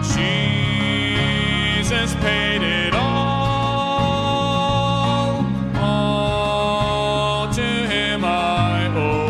Jesus paid it all to him I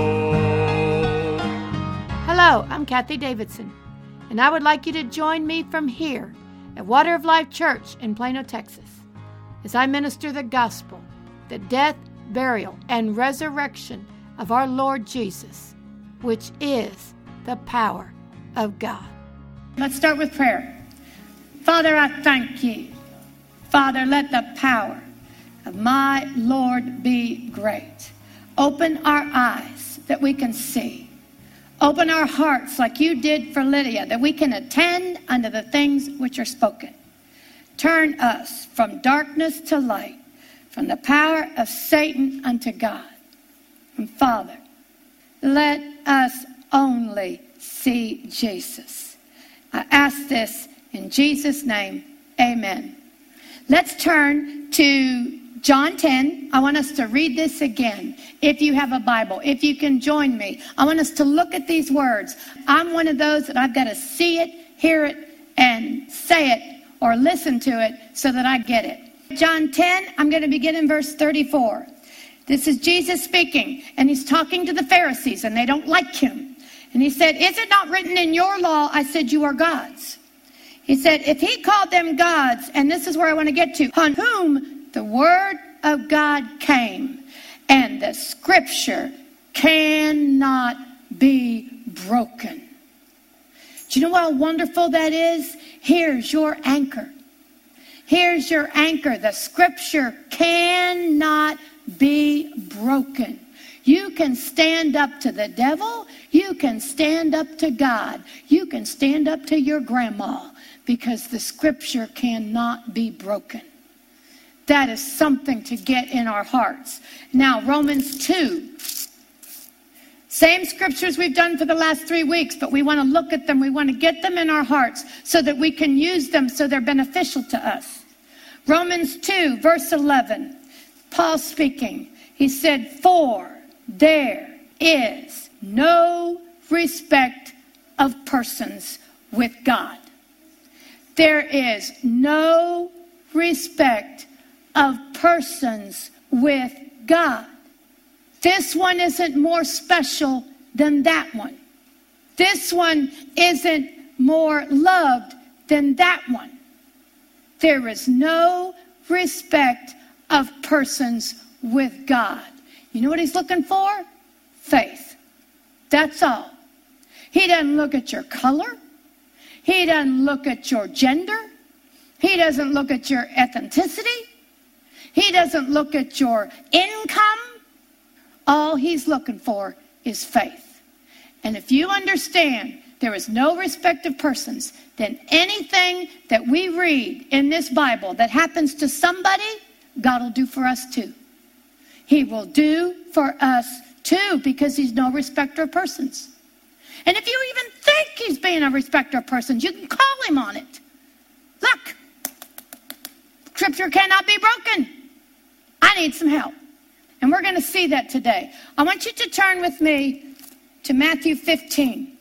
owe. Hello, I'm Kathy Davidson, and I would like you to join me from here at Water of Life Church in Plano, Texas, as I minister the gospel, the death, burial, and resurrection of our Lord Jesus, which is the power of God. Let's start with prayer. Father, I thank you. Father, let the power of my Lord be great. Open our eyes that we can see. Open our hearts like you did for Lydia, that we can attend unto the things which are spoken. Turn us from darkness to light, from the power of Satan unto God. And Father, let us only see Jesus. I ask this in Jesus' name, amen. Let's turn to John 10. I want us to read this again. If you have a Bible, if you can join me, I want us to look at these words. I'm one of those that I've got to see it, hear it, and say it, or listen to it so that I get it. John 10, I'm going to begin in verse 34. This is Jesus speaking, and he's talking to the Pharisees, and they don't like him. And he said, is it not written in your law, I said you are gods? He said, if he called them gods, and this is where I want to get to, on whom the word of God came, and the scripture cannot be broken. Do you know how wonderful that is? Here's your anchor. Here's your anchor. The scripture cannot be broken. You can stand up to the devil. You can stand up to God. You can stand up to your grandma, because the scripture cannot be broken. That is something to get in our hearts. Now, Romans 2. Same scriptures we've done for the last 3 weeks, but we want to look at them. We want to get them in our hearts so that we can use them so they're beneficial to us. Romans 2, verse 11. Paul speaking. He said, for there is no respect of persons with God. There is no respect of persons with God. This one isn't more special than that one. This one isn't more loved than that one. There is no respect of persons with God. You know what he's looking for? Faith. That's all. He doesn't look at your color. He doesn't look at your gender. He doesn't look at your ethnicity. He doesn't look at your income. All he's looking for is faith. And if you understand there is no respect of persons, then anything that we read in this Bible that happens to somebody, God will do for us too. He will do for us too, because he's no respecter of persons. And if you even think he's being a respecter of persons, you can call him on it. Look, scripture cannot be broken. I need some help. And we're going to see that today. I want you to turn with me to Matthew 15.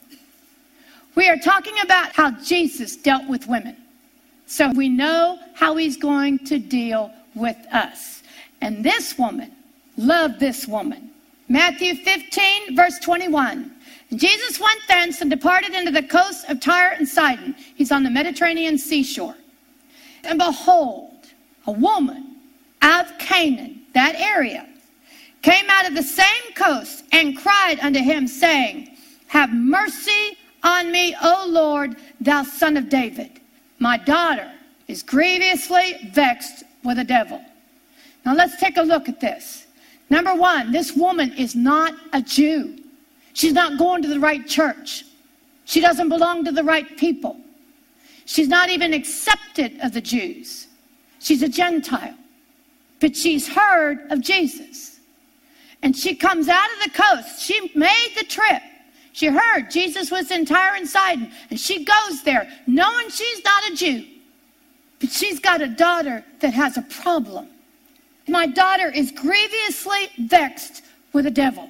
We are talking about how Jesus dealt with women. So we know how he's going to deal with us. And this woman loved this woman. Matthew 15, verse 21. Jesus went thence and departed into the coast of Tyre and Sidon. He's on the Mediterranean seashore. And behold, a woman out of Canaan, that area, came out of the same coast and cried unto him, saying, have mercy on me, O Lord, thou son of David. My daughter is grievously vexed with a devil. Now let's take a look at this. Number one, this woman is not a Jew. She's not going to the right church. She doesn't belong to the right people. She's not even accepted of the Jews. She's a Gentile. But she's heard of Jesus. And she comes out of the coast. She made the trip. She heard Jesus was in Tyre and Sidon. And she goes there knowing she's not a Jew. But she's got a daughter that has a problem. My daughter is grievously vexed with the devil.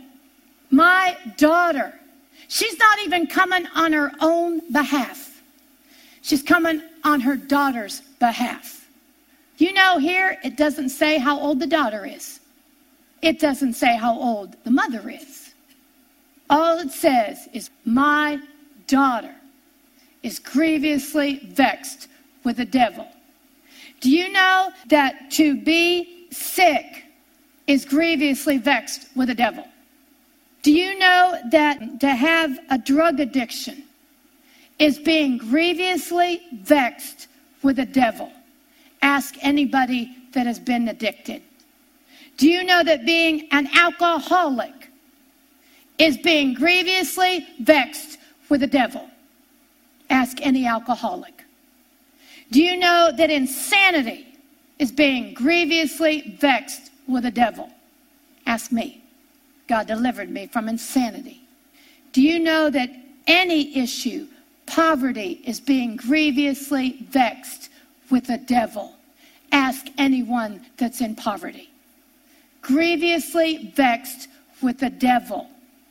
My daughter. She's not even coming on her own behalf. She's coming on her daughter's behalf. You know, here it doesn't say how old the daughter is. It doesn't say how old the mother is. All it says is, my daughter is grievously vexed with the devil. Do you know that to be sick is grievously vexed with the devil? Do you know that to have a drug addiction is being grievously vexed with the devil? Ask anybody that has been addicted. Do you know that being an alcoholic is being grievously vexed with the devil? Ask any alcoholic. Do you know that insanity is being grievously vexed with the devil? Ask me. God delivered me from insanity. Do you know that any issue, poverty, is being grievously vexed with the devil? Ask anyone that's in poverty. Grievously vexed with the devil.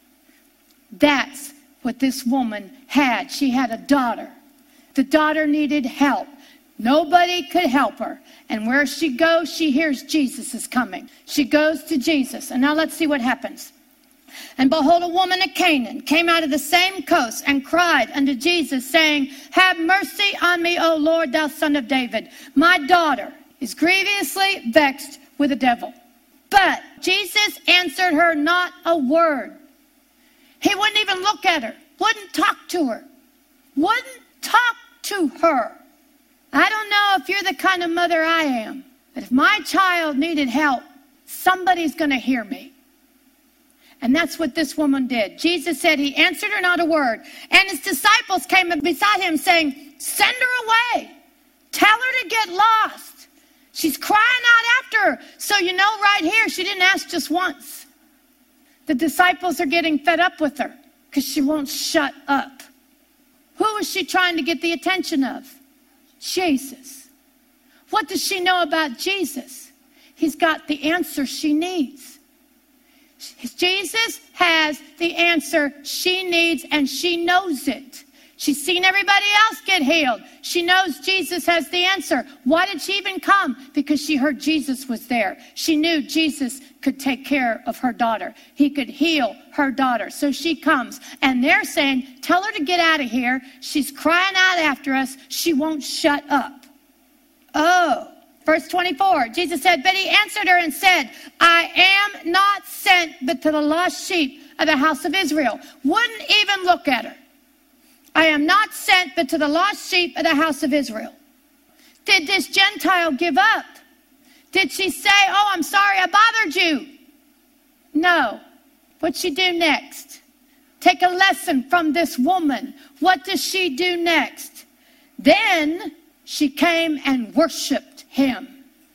That's what this woman had. She had a daughter. The daughter needed help. Nobody could help her. And where she goes, she hears Jesus is coming. She goes to Jesus. And now let's see what happens. And behold, a woman of Canaan came out of the same coast and cried unto Jesus, saying, have mercy on me, O Lord, thou son of David. My daughter is grievously vexed with the devil. But Jesus answered her not a word. He wouldn't even look at her, wouldn't talk to her, wouldn't talk to her. I don't know if you're the kind of mother I am, but if my child needed help, somebody's going to hear me. And that's what this woman did. Jesus said he answered her not a word. And his disciples came beside him saying, send her away. Tell her to get lost. She's crying out after her. So you know right here, she didn't ask just once. The disciples are getting fed up with her because she won't shut up. Who is she trying to get the attention of? Jesus. What does she know about Jesus? He's got the answer she needs. Jesus has the answer she needs, and she knows it. She's seen everybody else get healed. She knows Jesus has the answer. Why did she even come? Because she heard Jesus was there. She knew Jesus could take care of her daughter. He could heal her daughter. So she comes, and they're saying, tell her to get out of here. She's crying out after us. She won't shut up. Oh, verse 24, Jesus said, but he answered her and said, I am not sent but to the lost sheep of the house of Israel. Wouldn't even look at her. I am not sent but to the lost sheep of the house of Israel. Did this Gentile give up? Did she say, oh, I'm sorry I bothered you? No. What'd she do next? Take a lesson from this woman. What does she do next? Then she came and worshiped him.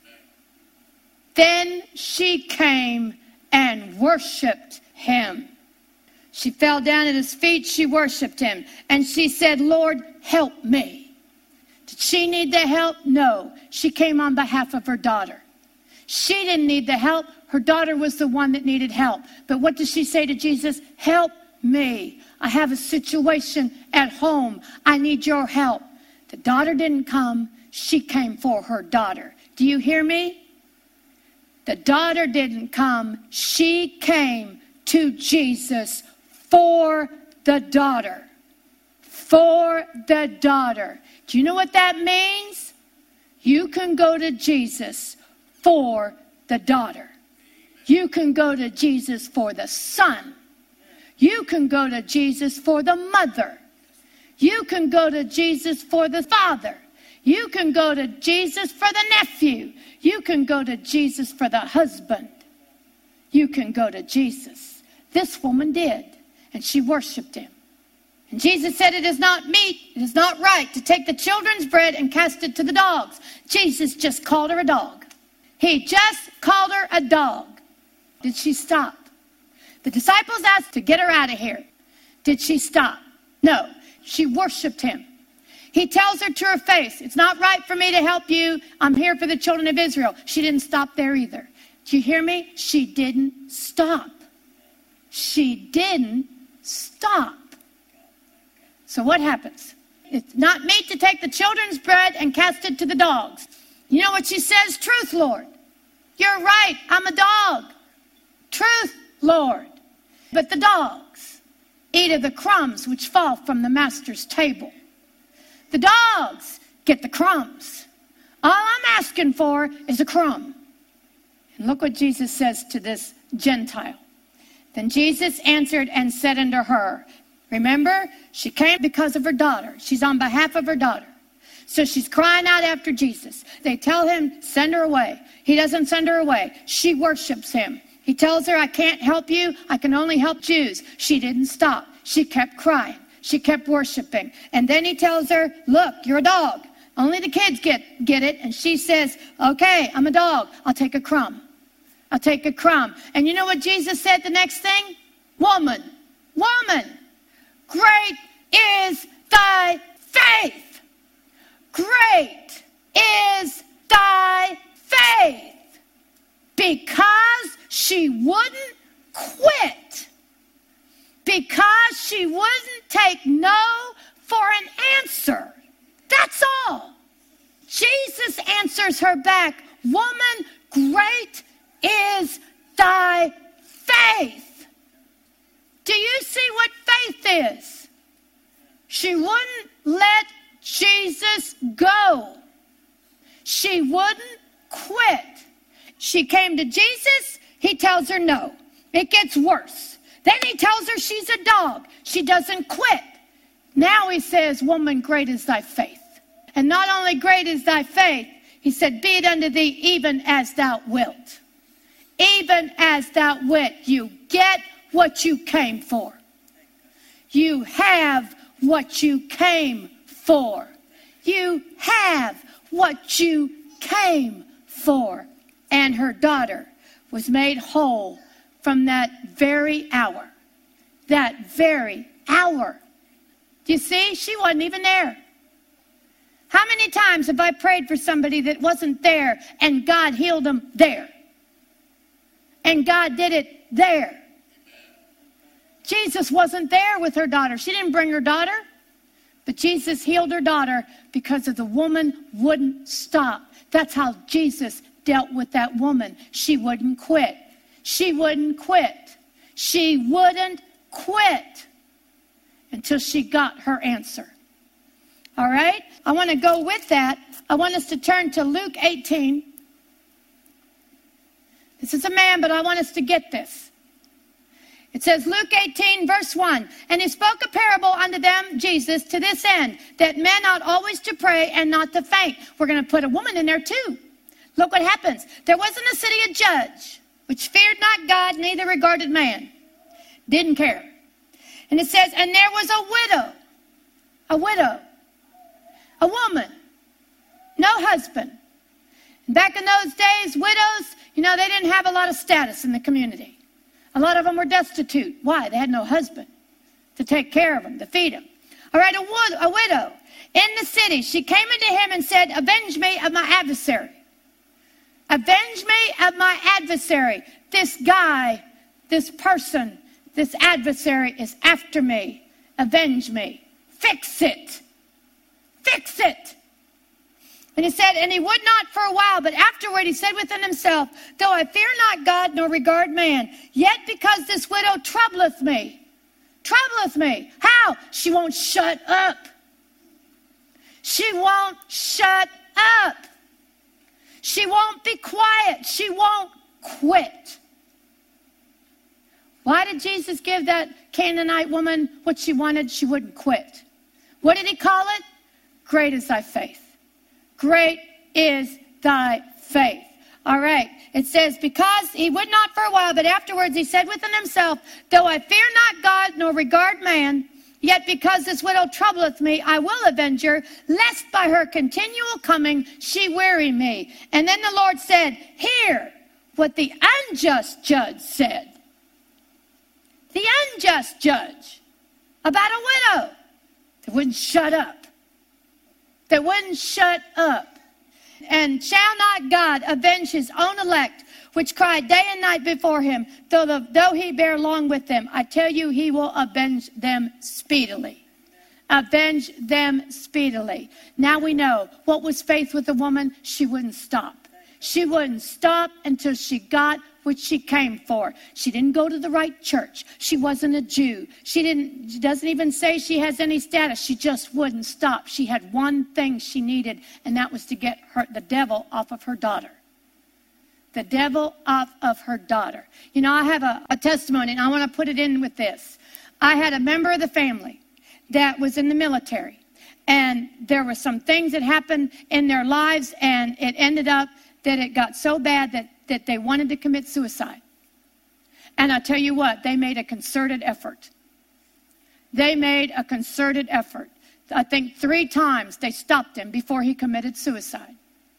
Then she came and worshiped him. She fell down at his feet. She worshiped him. And she said, Lord, help me. Did she need the help? No. She came on behalf of her daughter. She didn't need the help. Her daughter was the one that needed help. But what does she say to Jesus? Help me. I have a situation at home. I need your help. The daughter didn't come. She came for her daughter. Do you hear me? The daughter didn't come. She came to Jesus for the daughter. For the daughter. Do you know what that means? You can go to Jesus for the daughter. You can go to Jesus for the son. You can go to Jesus for the mother. You can go to Jesus for the father. You can go to Jesus for the nephew. You can go to Jesus for the husband. You can go to Jesus. This woman did, and she worshiped him. And Jesus said, it is not meet, it is not right to take the children's bread and cast it to the dogs. Jesus just called her a dog. He just called her a dog. Did she stop? The disciples asked to get her out of here. Did she stop? No. She worshiped him. He tells her to her face, it's not right for me to help you. I'm here for the children of Israel. She didn't stop there either. Do you hear me? She didn't stop. She didn't stop. So what happens? It's not meet to take the children's bread and cast it to the dogs. You know what she says? Truth, Lord. You're right. I'm a dog. Truth, Lord. But the dogs eat of the crumbs which fall from the master's table. The dogs get the crumbs. All I'm asking for is a crumb. And look what Jesus says to this Gentile. Then Jesus answered and said unto her, remember, she came because of her daughter. She's on behalf of her daughter. So she's crying out after Jesus. They tell him, send her away. He doesn't send her away. She worships him. He tells her, I can't help you. I can only help Jews. She didn't stop. She kept crying. She kept worshiping. And then he tells her, look, you're a dog. Only the kids get it. And she says, okay, I'm a dog. I'll take a crumb. I'll take a crumb. And you know what Jesus said the next thing? Woman, great is thy faith. Great is thy faith. Because she wouldn't quit. Because she wouldn't take no for an answer. That's all. Jesus answers her back, woman, great is thy faith. Do you see what faith is? She wouldn't let Jesus go. She wouldn't quit. She came to Jesus. He tells her no. It gets worse. Then he tells her she's a dog. She doesn't quit. Now he says, woman, great is thy faith. And not only great is thy faith, he said, be it unto thee even as thou wilt. Even as thou wilt. You get what you came for. You have what you came for. You have what you came for. And her daughter was made whole from that very hour. That very hour. Do you see? She wasn't even there. How many times have I prayed for somebody that wasn't there and God healed them there? And God did it there. Jesus wasn't there with her daughter. She didn't bring her daughter. But Jesus healed her daughter because of the woman wouldn't stop. That's how Jesus dealt with that woman. She wouldn't quit. She wouldn't quit. She wouldn't quit until she got her answer. All right? I want to go with that. I want us to turn to Luke 18. This is a man, but I want us to get this. It says, Luke 18, verse 1, and he spoke a parable unto them, Jesus, to this end, that men ought always to pray and not to faint. We're going to put a woman in there too. Look what happens. There was in the city a judge, which feared not God, neither regarded man. Didn't care. And it says, and there was a widow, a woman, no husband. And back in those days, widows, they didn't have a lot of status in the community. A lot of them were destitute. Why? They had no husband to take care of them, to feed them. All right, a widow in the city. She came unto him and said, avenge me of my adversary. Avenge me of my adversary. This guy, this person, this adversary is after me. Avenge me. Fix it. Fix it. And he said, and he would not for a while, but afterward he said within himself, though I fear not God nor regard man, yet because this widow troubleth me. How? She won't shut up. She won't shut up. She won't be quiet. She won't quit. Why did Jesus give that Canaanite woman what she wanted? She wouldn't quit. What did he call it? Great is thy faith. Great is thy faith. All right. It says, because he would not for a while, but afterwards he said within himself, though I fear not God nor regard man, yet because this widow troubleth me, I will avenge her, lest by her continual coming she weary me. And then the Lord said, hear what the unjust judge said. The unjust judge about a widow that wouldn't shut up. That wouldn't shut up. And shall not God avenge his own elect, which cry day and night before him, though he bear long with them? I tell you, he will avenge them speedily. Avenge them speedily. Now we know what was faith with the woman. She wouldn't stop. She wouldn't stop until she got what she came for. She didn't go to the right church. She wasn't a Jew. She doesn't even say she has any status. She just wouldn't stop. She had one thing she needed, and that was to get the devil off of her daughter. The devil off of her daughter. You know, I have a testimony, and I want to put it in with this. I had a member of the family that was in the military, and there were some things that happened in their lives, and it ended up that it got so bad that they wanted to commit suicide. And I tell you what, they made a concerted effort. They made a concerted effort. I think 3 times they stopped him before he committed suicide.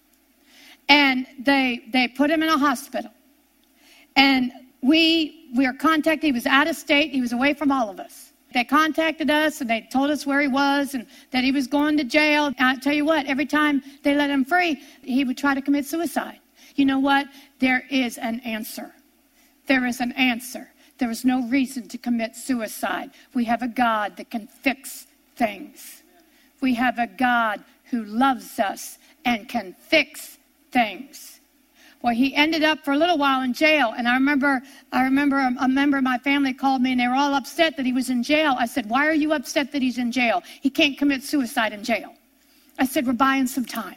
And they put him in a hospital. And we were contacted. He was out of state. He was away from all of us. They contacted us and they told us where he was and that he was going to jail. And I tell you what, every time they let him free, he would try to commit suicide. You know what? There is an answer. There is an answer. There is no reason to commit suicide. We have a God that can fix things. We have a God who loves us and can fix things. Well, he ended up for a little while in jail. And I remember a member of my family called me and they were all upset that he was in jail. I said, why are you upset that he's in jail? He can't commit suicide in jail. I said, we're buying some time.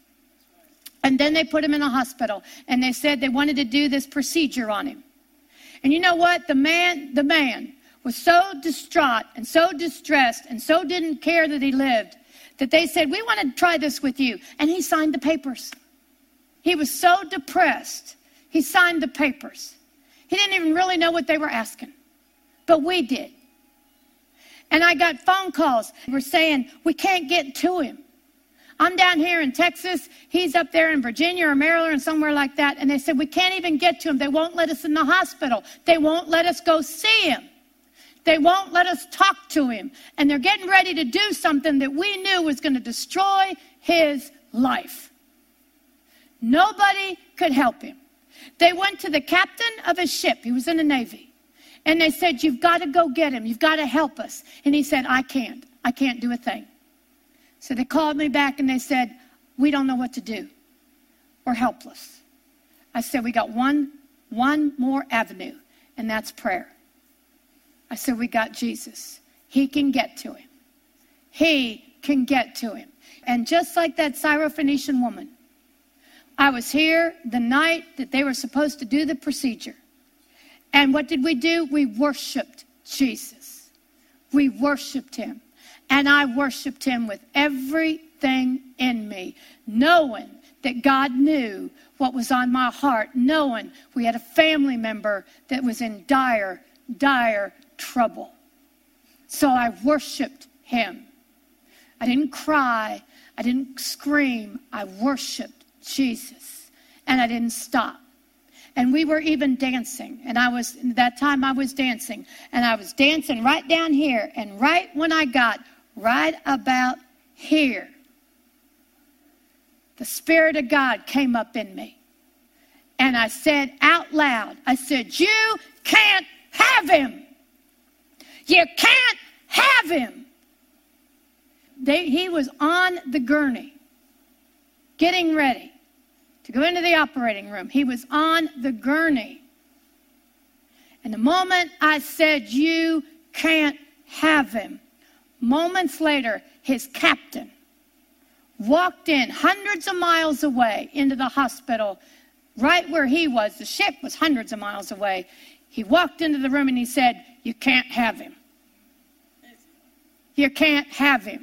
And then they put him in a hospital and they said they wanted to do this procedure on him. And you know what? The man was so distraught and so distressed and so didn't care that he lived that they said, we want to try this with you. And he signed the papers. He was so depressed, he signed the papers. He didn't even really know what they were asking, but we did. And I got phone calls. They were saying, we can't get to him. I'm down here in Texas. He's up there in Virginia or Maryland or somewhere like that. And they said, we can't even get to him. They won't let us in the hospital. They won't let us go see him. They won't let us talk to him. And they're getting ready to do something that we knew was going to destroy his life. Nobody could help him. They went to the captain of his ship. He was in the Navy. And they said, you've got to go get him. You've got to help us. And he said, I can't. I can't do a thing. So they called me back and they said, we don't know what to do. We're helpless. I said, we got one more avenue, and that's prayer. I said, we got Jesus. He can get to him. He can get to him. And just like that Syrophoenician woman, I was here the night that they were supposed to do the procedure. And what did we do? We worshiped Jesus. We worshiped him. And I worshiped him with everything in me, knowing that God knew what was on my heart, knowing we had a family member that was in dire, dire trouble. So I worshiped him. I didn't cry. I didn't scream. I worshiped Jesus. And I didn't stop. And we were even dancing. And that time I was dancing. And I was dancing right down here. And right when I got right about here, the Spirit of God came up in me. And I said out loud, I said, you can't have him. You can't have him. He was on the gurney, getting ready to go into the operating room. He was on the gurney. And the moment I said, you can't have him, moments later, his captain walked in hundreds of miles away into the hospital, right where he was. The ship was hundreds of miles away. He walked into the room and he said, you can't have him. You can't have him.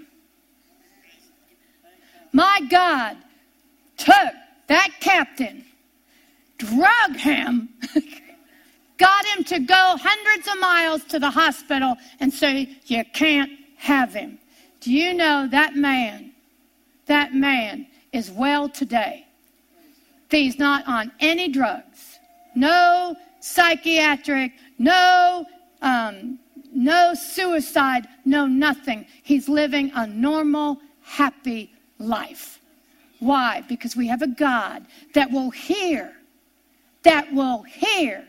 My God took that captain, drug him, got him to go hundreds of miles to the hospital and say, you can't have him. Do you know that man is well today? He's not on any drugs, no psychiatric, no suicide, no nothing. He's living a normal, happy life. Why? Because we have a God that will hear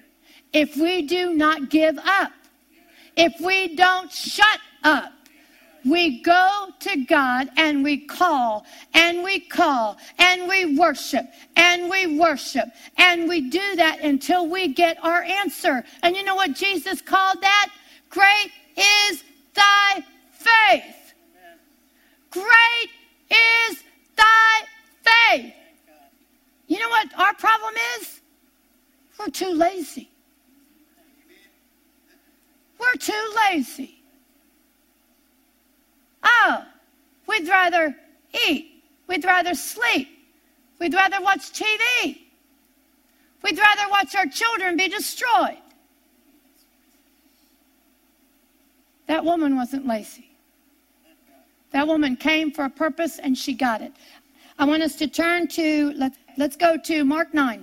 if we do not give up, if we don't shut up. We go to God and we call and we call and we worship and we worship. And we do that until we get our answer. And you know what Jesus called that? Great is thy faith. Great is thy faith. You know what our problem is? We're too lazy. We're too lazy. Oh, we'd rather eat. We'd rather sleep. We'd rather watch TV. We'd rather watch our children be destroyed. That woman wasn't lazy. That woman came for a purpose and she got it. I want us to turn to, let's go to Mark 9.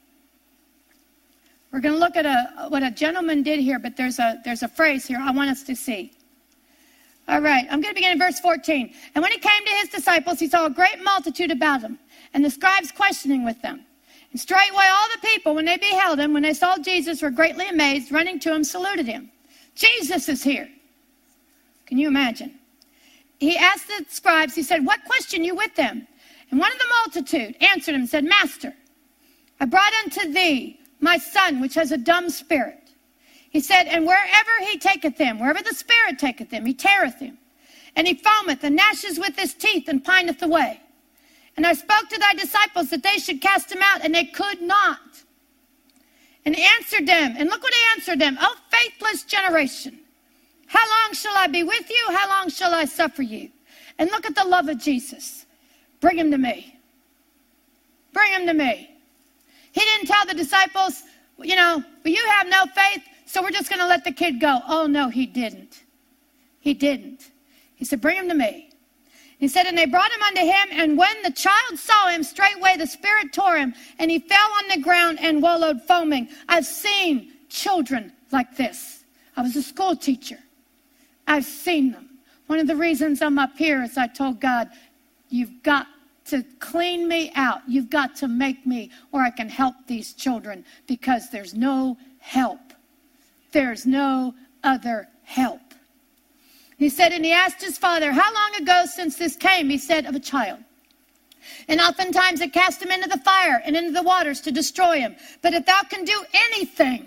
We're going to look at what a gentleman did here, but there's a phrase here I want us to see. All right, I'm going to begin in verse 14. And when he came to his disciples, he saw a great multitude about him, and the scribes questioning with them. And straightway all the people, when they beheld him, when they saw Jesus, were greatly amazed, running to him, saluted him. Jesus is here. Can you imagine? He asked the scribes, he said, what question you with them? And one of the multitude answered him and said, Master, I brought unto thee my son, which has a dumb spirit. He said, and wherever he taketh him, wherever the Spirit taketh him, he teareth him. And he foameth and gnasheth with his teeth and pineth away. And I spoke to thy disciples that they should cast him out, and they could not. And he answered them, and look what he answered them. O faithless generation, how long shall I be with you? How long shall I suffer you? And look at the love of Jesus. Bring him to me. Bring him to me. He didn't tell the disciples, you have no faith, so we're just going to let the kid go. Oh, no, he didn't. He didn't. He said, bring him to me. He said, and they brought him unto him, and when the child saw him, straightway the spirit tore him, and he fell on the ground and wallowed foaming. I've seen children like this. I was a school teacher. I've seen them. One of the reasons I'm up here is I told God, you've got to clean me out. You've got to make me where I can help these children, because there's no help. There's no other help. He said, and he asked his father, how long ago since this came? He said, of a child. And oftentimes it cast him into the fire and into the waters to destroy him. But if thou can do anything,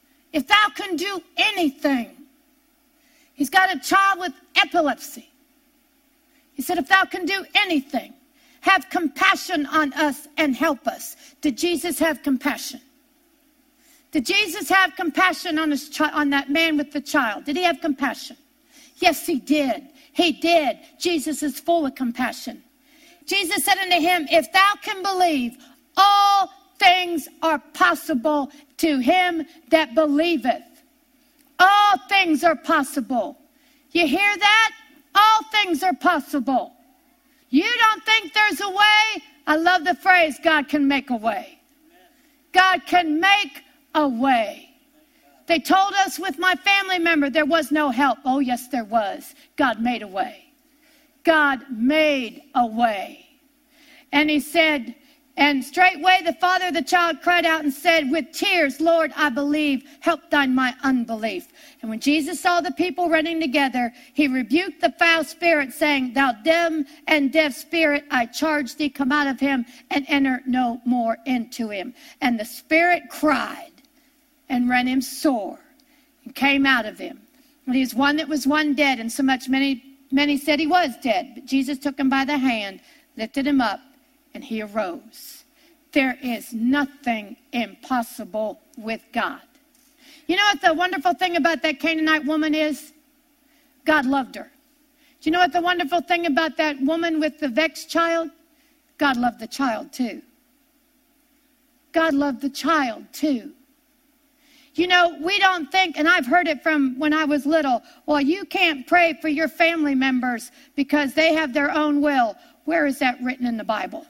he's got a child with epilepsy. He said, if thou can do anything, have compassion on us and help us. Did Jesus have compassion? Did Jesus have compassion on on that man with the child? Did he have compassion? Yes, he did. He did. Jesus is full of compassion. Jesus said unto him, if thou can believe, all things are possible to him that believeth. All things are possible. You hear that? All things are possible. You don't think there's a way? I love the phrase, God can make a way. God can make a way. They told us with my family member there was no help. Oh, yes, there was. God made a way. God made a way. And he said, and straightway the father of the child cried out and said, with tears, Lord, I believe, help thine my unbelief. And when Jesus saw the people running together, he rebuked the foul spirit, saying, thou dumb and deaf spirit, I charge thee, come out of him and enter no more into him. And the spirit cried and rent him sore and came out of him. And he was one that was one dead, and so much many said he was dead. But Jesus took him by the hand, lifted him up, and he arose. There is nothing impossible with God. You know what the wonderful thing about that Canaanite woman is? God loved her. Do you know what the wonderful thing about that woman with the vexed child? God loved the child too. God loved the child too. You know, we don't think, and I've heard it from when I was little, well, you can't pray for your family members because they have their own will. Where is that written in the Bible?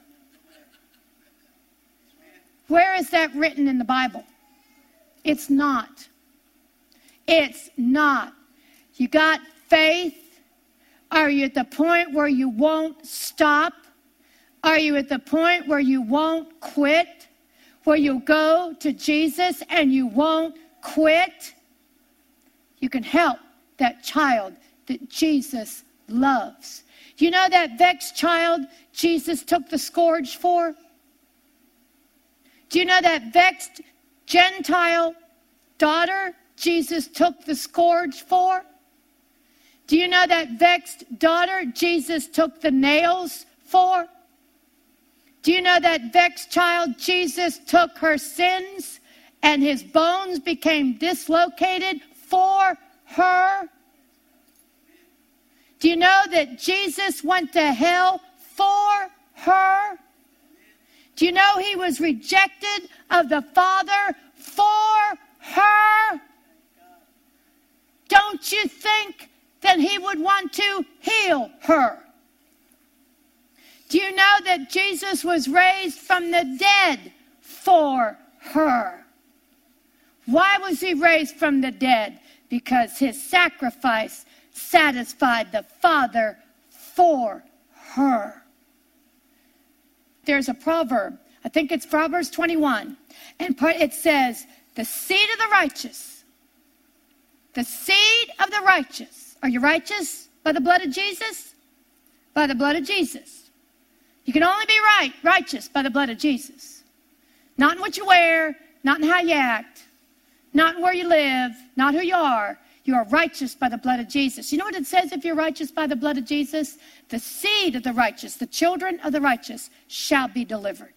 Where is that written in the Bible? It's not. It's not. You got faith? Are you at the point where you won't stop? Are you at the point where you won't quit? Where you'll go to Jesus and you won't quit? You can help that child that Jesus loves. Do you know that vexed child Jesus took the scourge for? Do you know that vexed Gentile daughter Jesus took the scourge for? Do you know that vexed daughter Jesus took the nails for? Do you know that vexed child Jesus took her sins and his bones became dislocated for her? Do you know that Jesus went to hell for her? Do you know he was rejected of the Father for her? Don't you think that he would want to heal her? Do you know that Jesus was raised from the dead for her? Why was he raised from the dead? Because his sacrifice satisfied the Father for her. There's a proverb, I think it's Proverbs 21, and it says, the seed of the righteous, the seed of the righteous. Are you righteous by the blood of Jesus? By the blood of Jesus. You can only be righteous by the blood of Jesus. Not in what you wear, not in how you act, not in where you live, not who you are. You are righteous by the blood of Jesus. You know what it says if you're righteous by the blood of Jesus? The seed of the righteous, the children of the righteous, shall be delivered.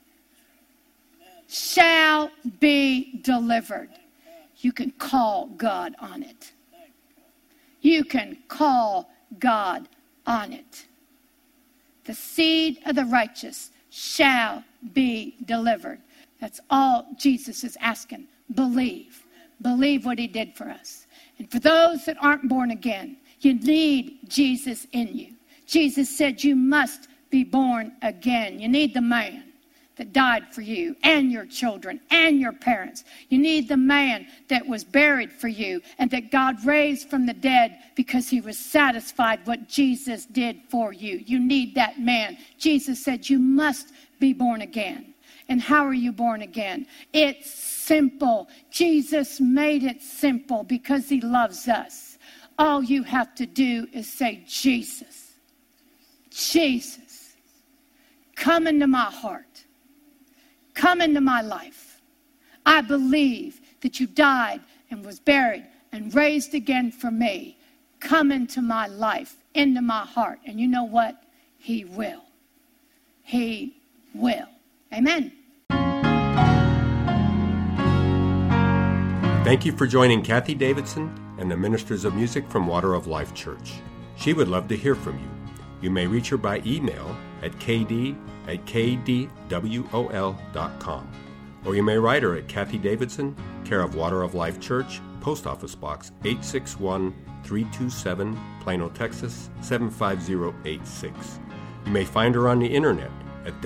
Shall be delivered. You can call God on it. You can call God on it. The seed of the righteous shall be delivered. That's all Jesus is asking. Believe. Believe what he did for us. And for those that aren't born again, you need Jesus in you. Jesus said you must be born again. You need the man that died for you and your children and your parents. You need the man that was buried for you and that God raised from the dead because he was satisfied what Jesus did for you. You need that man. Jesus said you must be born again. And how are you born again? It's simple. Jesus made it simple because he loves us. All you have to do is say, Jesus, Jesus, come into my heart. Come into my life. I believe that you died and was buried and raised again for me. Come into my life, into my heart. And you know what? He will. He will. Amen. Thank you for joining Kathy Davidson and the Ministers of Music from Water of Life Church. She would love to hear from you. You may reach her by email at kd@kdwol.com. Or you may write her at Kathy Davidson, care of Water of Life Church, Post Office Box 861-327, Plano, Texas 75086. You may find her on the internet at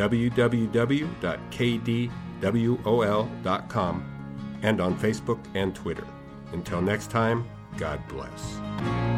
www.kdwol.com and on Facebook and Twitter. Until next time, God bless.